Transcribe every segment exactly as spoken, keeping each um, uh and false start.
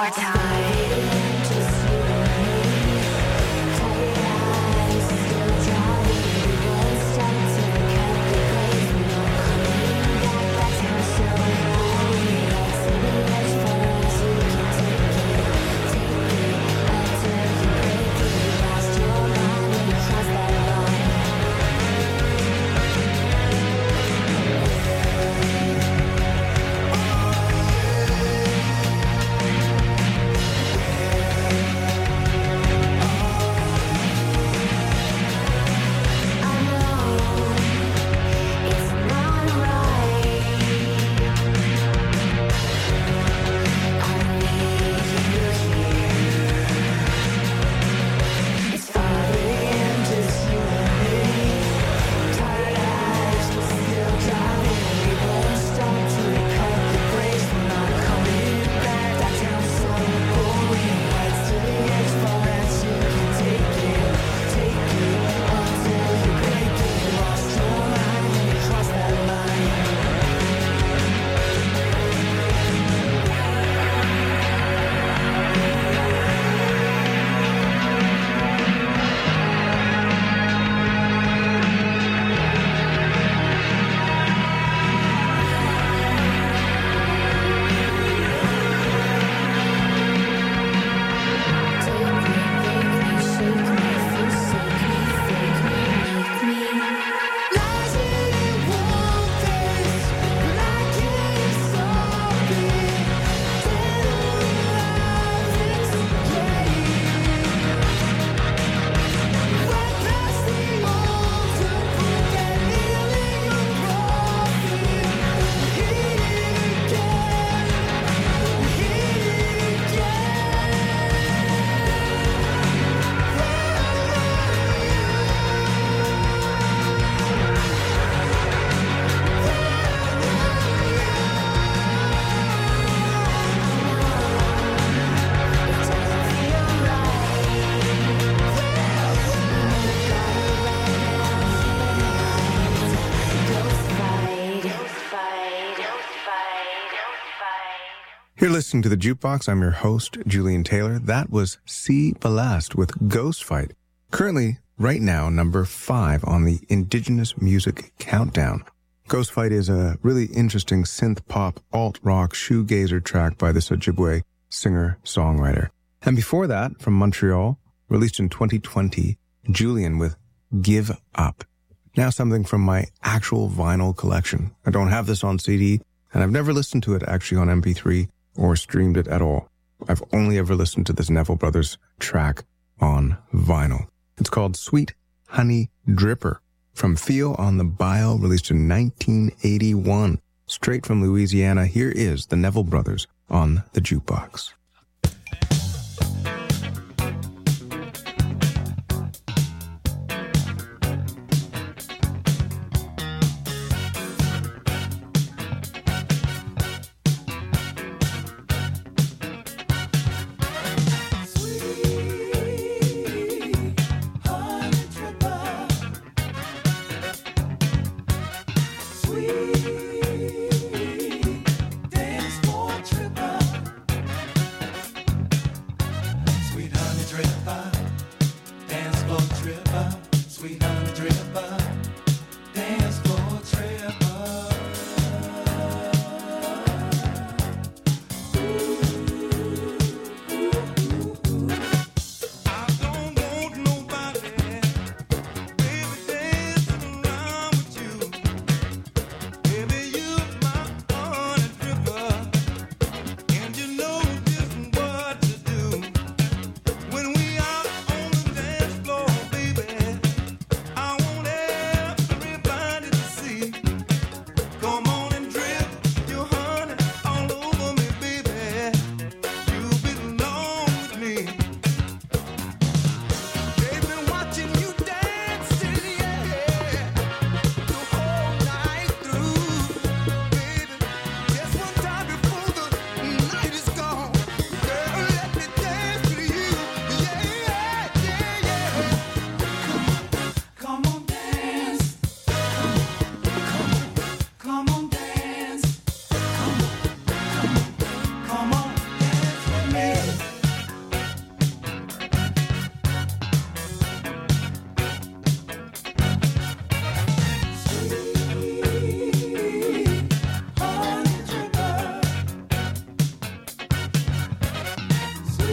You're listening to The Jukebox. I'm your host, Julian Taylor. That was C. Ballast with Ghost Fight. Currently, right now, number five on the Indigenous Music Countdown. Ghost Fight is a really interesting synth-pop, alt-rock, shoegazer track by this Ojibwe singer-songwriter. And before that, from Montreal, released in twenty twenty, Julian with Give Up. Now something from my actual vinyl collection. I don't have this on C D, and I've never listened to it actually on M P three or streamed it at all. I've only ever listened to this Neville Brothers track on vinyl. It's called Sweet Honey Dripper from Feel on the Bile, released in nineteen eighty-one. Straight from Louisiana, here is the Neville Brothers on The Jukebox.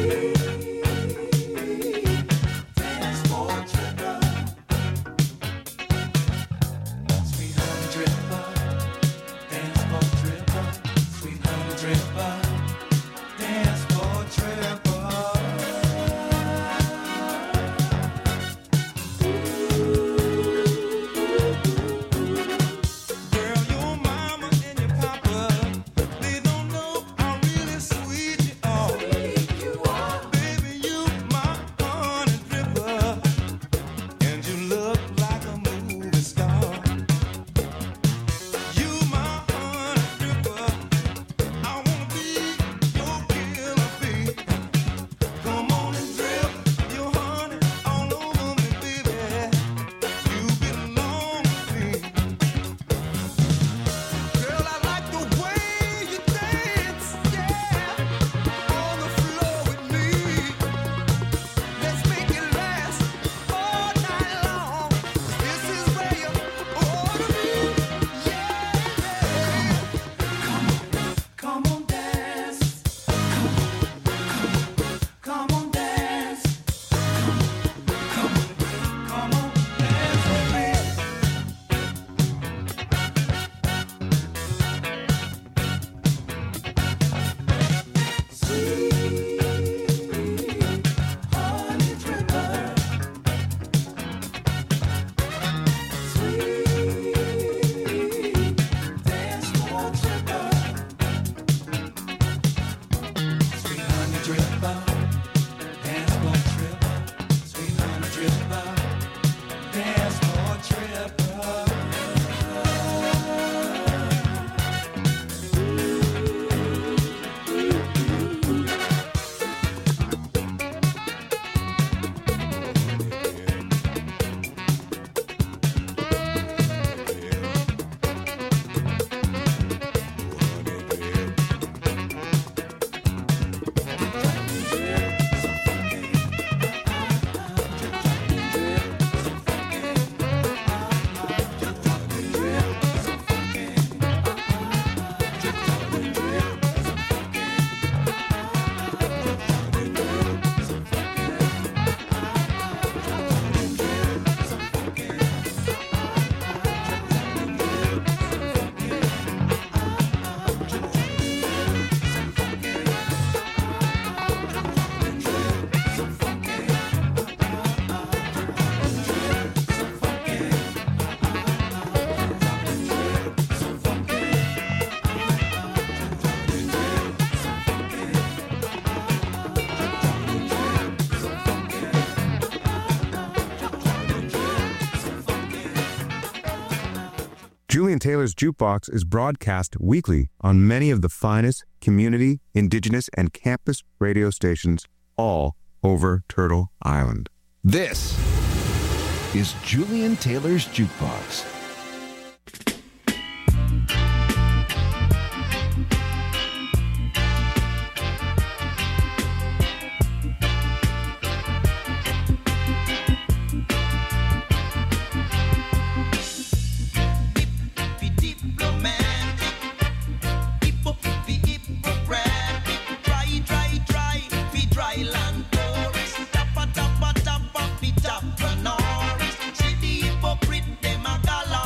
Julian Taylor's Jukebox is broadcast weekly on many of the finest community, indigenous, and campus radio stations all over Turtle Island. This is Julian Taylor's Jukebox. Top, top, top, top, top, top, top, top, top, top, top,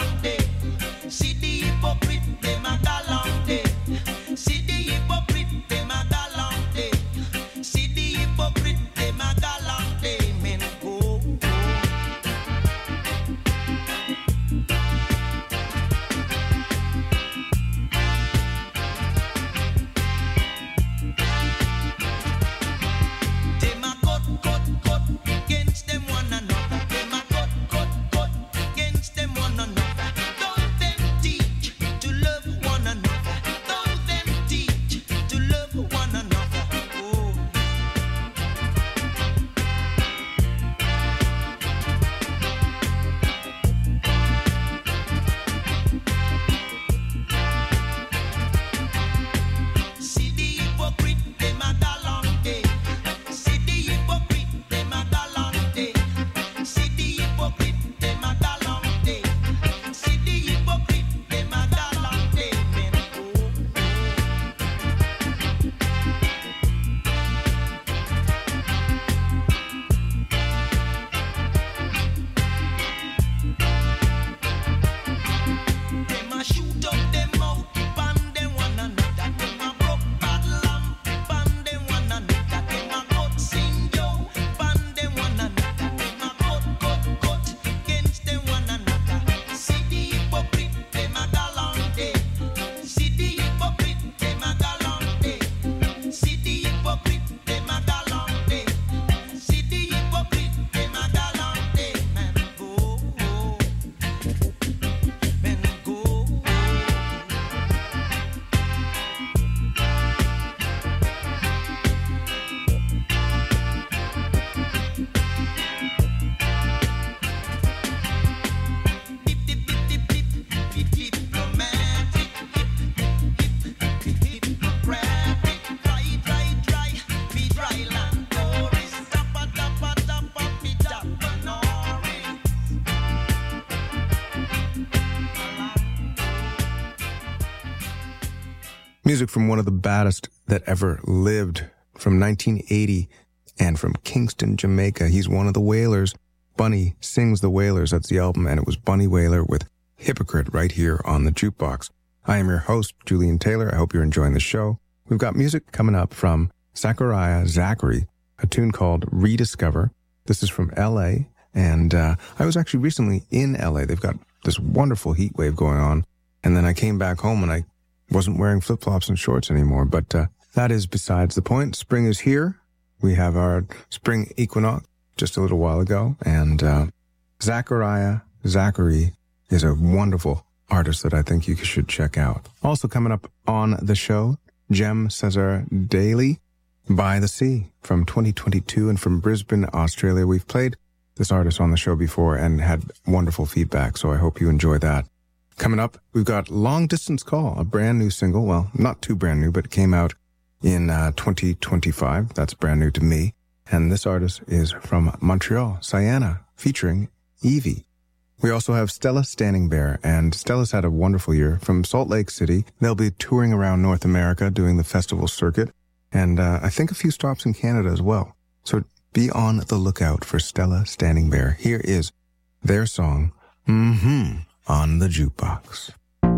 Music from one of the baddest that ever lived, from nineteen eighty, and from Kingston, Jamaica. He's one of the Wailers. Bunny Sings the Wailers, that's the album, and it was Bunny Wailer with Hypocrite right here on the Jukebox. I am your host, Julian Taylor. I hope you're enjoying the show. We've got music coming up from Zachariah Zachary, a tune called Rediscover. This is from L A, and uh, I was actually recently in L A. They've got this wonderful heat wave going on, and then I came back home and I wasn't wearing flip-flops and shorts anymore, but uh, that is besides the point. Spring is here. We have our spring equinox just a little while ago, and uh, Zachariah Zachary is a wonderful artist that I think you should check out. Also coming up on the show, Jem Cesar Daly, By the Sea, from twenty twenty-two, and from Brisbane, Australia. We've played this artist on the show before and had wonderful feedback, so I hope you enjoy that. Coming up, we've got Long Distance Call, a brand new single. Well, not too brand new, but it came out in uh, twenty twenty-five. That's brand new to me. And this artist is from Montreal, Sienna, featuring Evie. We also have Stella Standing Bear, and Stella's had a wonderful year. From Salt Lake City, they'll be touring around North America doing the festival circuit, and uh, I think a few stops in Canada as well. So be on the lookout for Stella Standing Bear. Here is their song, Mm-hmm, on the Jukebox.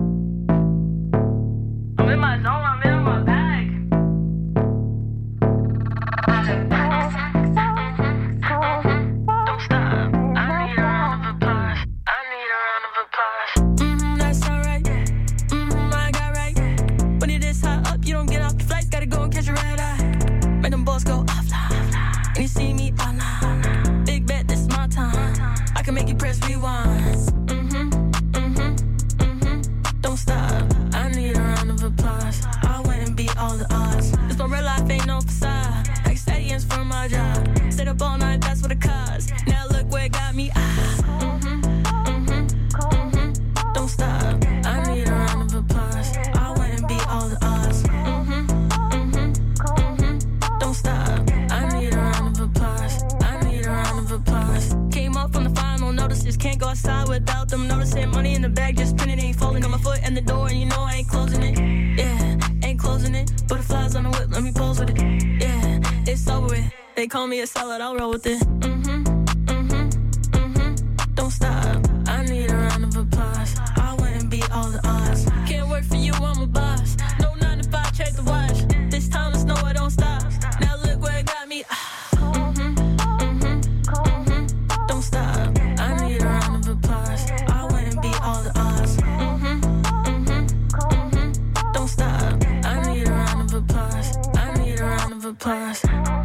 I'm in my zone, I'm in my bag. Don't stop, I need a round of applause. I need a round of applause. Mm-hmm, that's alright. Mm-hmm, I got right. When it is hot up, you don't get off the flight. Gotta go and catch a red eye. Make them balls go offline. And you see me online. Big bet, this is my time. I can make you press rewind. Don't stop, I need a round of applause. I went and beat all the odds. This my real life, ain't no facade. Like stadiums for my job. Stayed up all night, that's what it costs. Now look where it got me. Ah, mm-hmm, mm-hmm, mm-hmm. Don't stop, I need a round of applause. I went and beat all the odds. Mm-hmm, mm-hmm, mm-hmm. Don't stop, I need a round of applause. I need a round of applause. Came up from the final notices. Can't go outside without them noticing. Money in the bag, just printed, ain't folding. Got my foot in the door and you know I ain't closing it. Yeah, ain't closing it. Butterflies on the whip, let me pose with it. Yeah, it's over with. They call me a salad, I'll roll with it. Mm-hmm, mm-hmm, mm-hmm. Don't stop, I need a round of applause. I went and beat all the odds. Can't work for you, I'm a boss. No nine to five, check the watch. This time it's no, I don't stop. Now look where it got me. Mm-hmm, mm-hmm, mm-hmm. Don't stop, I need a round of applause. I went and beat all the odds. Mm-hmm, mm-hmm, mm-hmm. Don't stop, I need a round of applause. I need a round of applause.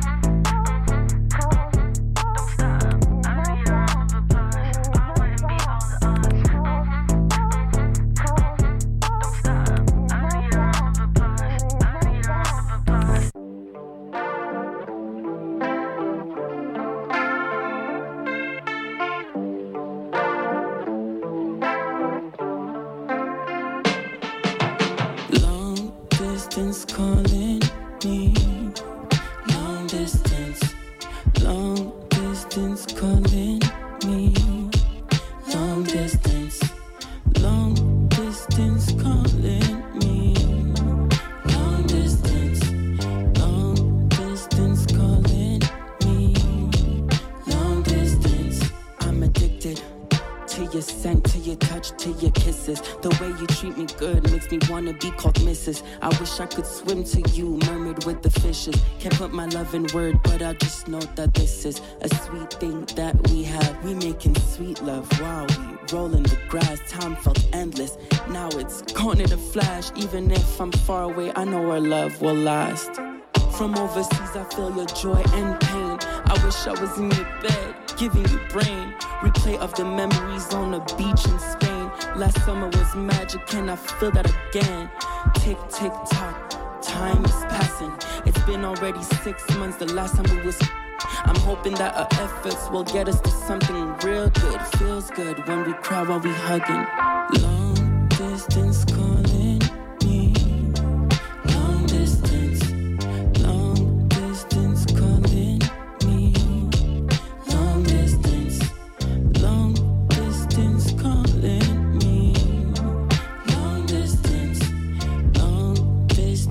Calling me, long distance, long distance calling me, long distance, long distance calling me, long distance, long distance calling me, long distance. I'm addicted to your scent, to your touch, to your kisses. The way you treat me good makes me wanna be called Missus I wish I could swim to you, mermaid with the fishes. Can't put my love in word, but I just know that this is a sweet thing that we have. We making sweet love while we roll in the grass. Time felt endless, now it's gone in a flash. Even if I'm far away, I know our love will last. From overseas, I feel your joy and pain. I wish I was in your bed, giving you brain. Replay of the memories on the beach in Spain. Last summer was magic, and I feel that again. Tick, tick, tock, time is passing. It's been already six months, the last time we was. I'm hoping that our efforts will get us to something real good. Feels good when we cry while we hugging. Long distance calling me. Long distance, long distance calling me. Long distance, long distance calling me. Long distance, long distance.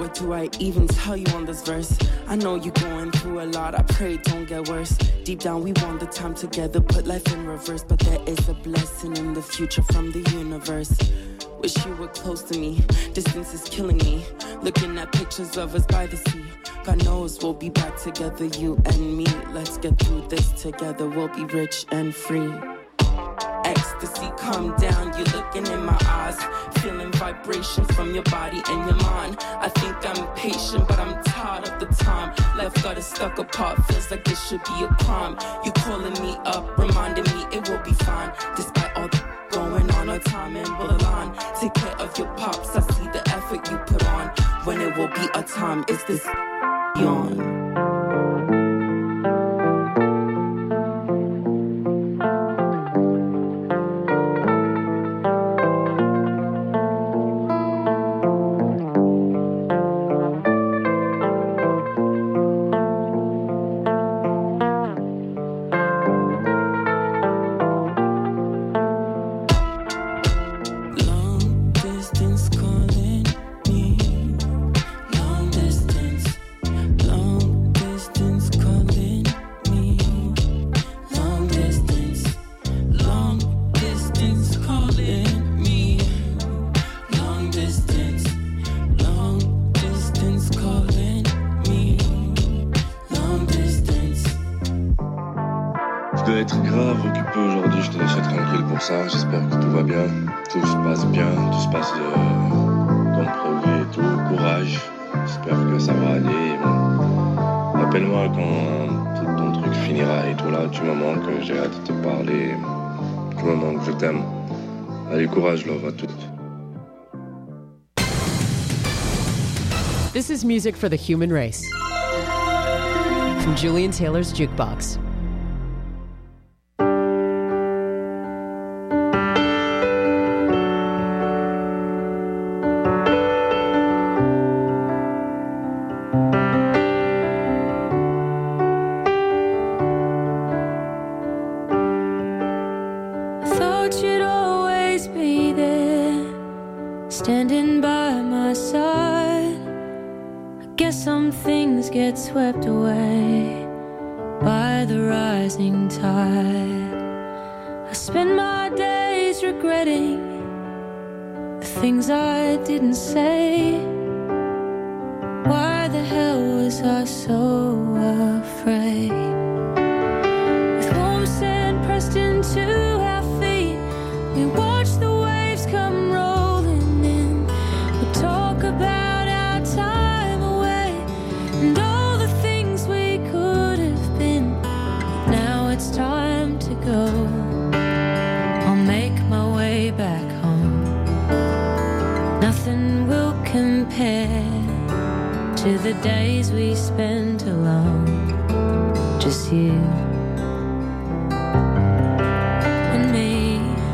What do I even tell you on this verse? I know you're going through a lot, I pray it don't get worse. Deep down we want the time together, put life in reverse. But there is a blessing in the future from the universe. Wish you were close to me, distance is killing me. Looking at pictures of us by the sea. God knows we'll be back together, you and me. Let's get through this together, we'll be rich and free. Ecstasy, come down, you're looking in my eyes. Feeling vibration from your body and your mind. I think I'm patient, but I'm tired of the time. Left got us stuck apart, feels like it should be a crime. You calling me up, reminding me it will be fine. Despite all the going on, our time and will align. Take care of your pops, I see the effort you put on. When it will be a time, is this yawn? J'espère que tout va bien, tout se passe bien, tout se passe euh, comme prévu et tout, courage, j'espère que ça va aller. Bon. Appelle-moi quand tout ton truc finira et tout là, tu me manques, j'ai hâte de te parler, tu me manques, je t'aime. Allez, courage, love à toutes. This is music for the human race. From Julian Taylor's Jukebox. Swept away by the rising tide. I spend my days regretting the things I didn't say. Why the hell was I so afraid? With warm sand pressed into our feet, we watch the waves come rolling in. We talk about our time away and all time to go. I'll make my way back home. Nothing will compare to the days we spent alone. Just you and me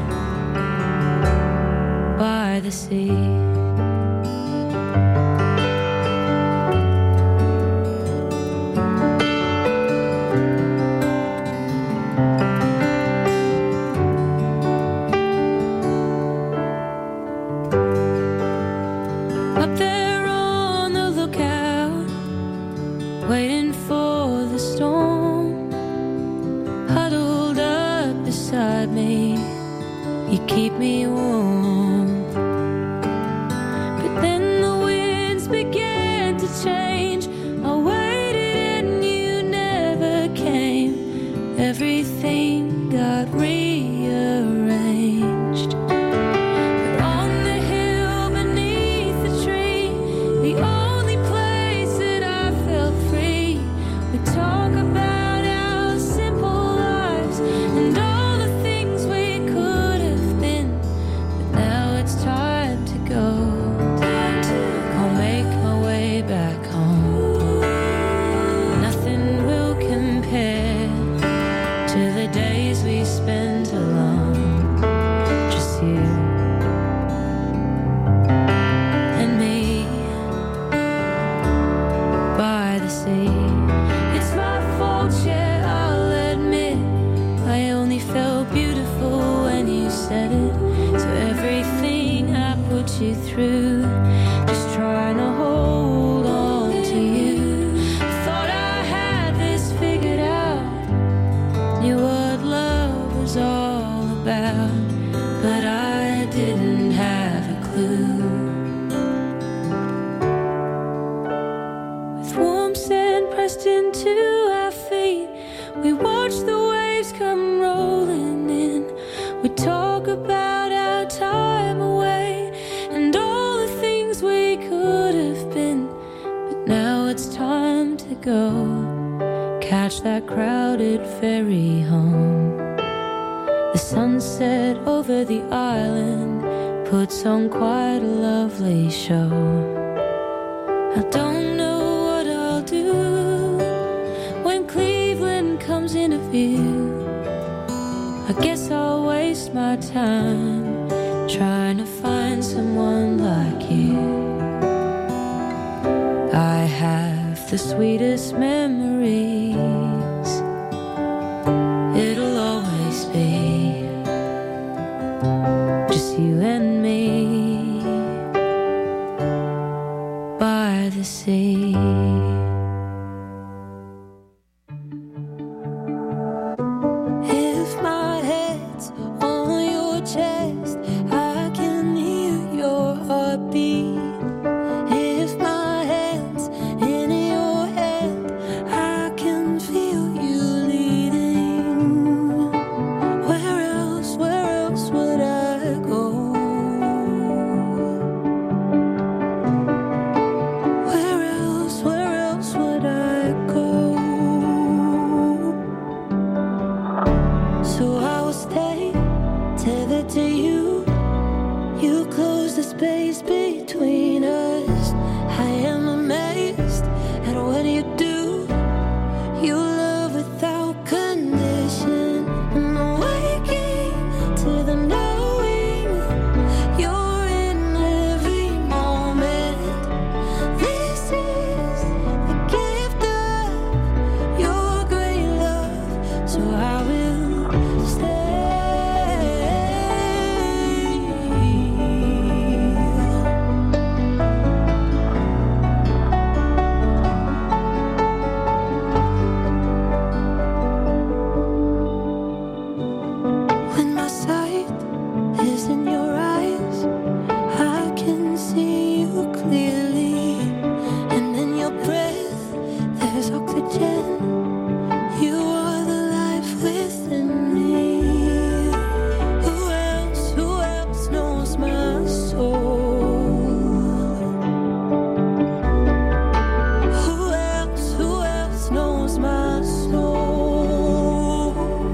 by the sea. Keep me warm. But then the winds began to change. I waited and you never came. Everything got rearranged. But on the hill beneath the tree, the only place that I felt free, we talk about our simple lives and all time to go. I'll make my way back home. go, catch that crowded ferry home. The sunset over the island puts on quite a lovely show. I don't know what I'll do when Cleveland comes into view. I guess I'll waste my time trying to find someone like you. I have the sweetest memories. It'll always be just you and me by the sea. If my head's on your chest, I can hear your heartbeat. If my hand's in your hand, I can feel you leading. Where else, where else would I go? Where else, where else would I go? So I will stay tethered to you. You close the space between us. I am amazed at what you do. You love without condition. And I'm waking to the knowing you're in every moment. This is the gift of your great love. So I will stay. When my sight is in your eyes, I can see you clearly. And in your breath, there's oxygen. You are the life within me. Who else, who else knows my soul? Who else, who else knows my soul?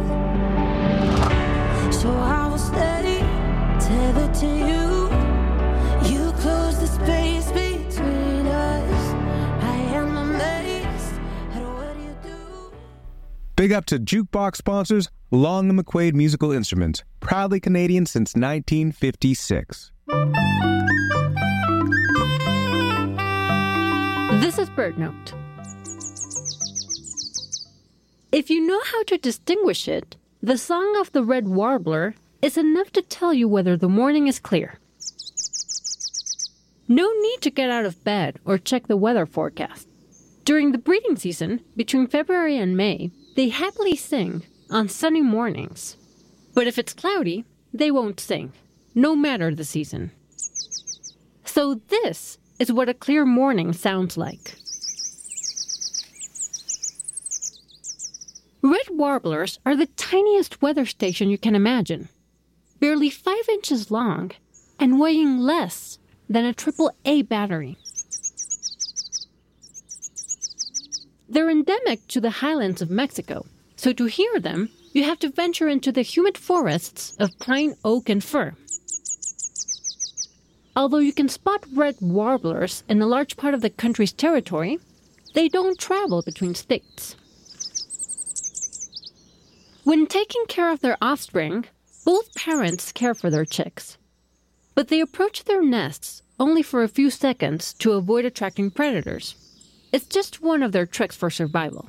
So I will stay tethered to you. You close the space between us. I am amazed at what you do. Big up to Jukebox sponsors Long and McQuaid Musical Instruments, proudly Canadian since nineteen fifty-six. This is Bird Note. If you know how to distinguish it, the song of the red warbler is enough to tell you whether the morning is clear. No need to get out of bed or check the weather forecast. During the breeding season, between February and May, they happily sing on sunny mornings. But if it's cloudy, they won't sing, no matter the season. So this is what a clear morning sounds like. Red warblers are the tiniest weather station you can imagine, barely five inches long and weighing less than a triple A battery. They're endemic to the highlands of Mexico, so to hear them, you have to venture into the humid forests of pine, oak, and fir. Although you can spot red warblers in a large part of the country's territory, they don't travel between states. When taking care of their offspring, both parents care for their chicks. But they approach their nests only for a few seconds to avoid attracting predators. It's just one of their tricks for survival.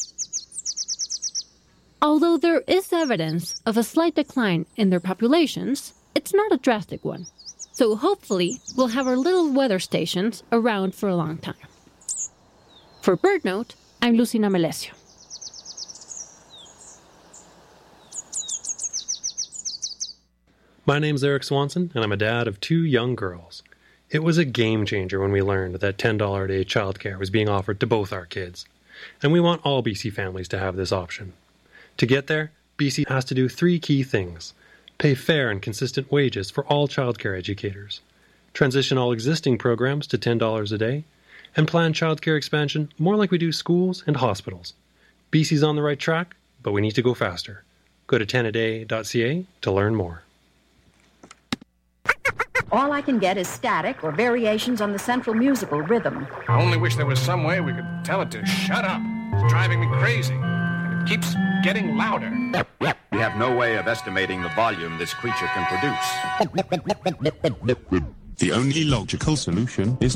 Although there is evidence of a slight decline in their populations, it's not a drastic one. So hopefully, we'll have our little weather stations around for a long time. For Bird Note, I'm Lucina Melesio. My name's Eric Swanson, and I'm a dad of two young girls. It was a game changer when we learned that ten dollars a day childcare was being offered to both our kids. And we want all B C families to have this option. To get there, B C has to do three key things. Pay fair and consistent wages for all childcare educators. Transition all existing programs to ten dollars a day. and plan childcare expansion more like we do schools and hospitals. B C's on the right track, but we need to go faster. Go to ten a day dot c a to learn more. All I can get is static or variations on the central musical rhythm. I only wish there was some way we could tell it to shut up. It's driving me crazy. And it keeps getting louder. We have no way of estimating the volume this creature can produce. The only logical solution is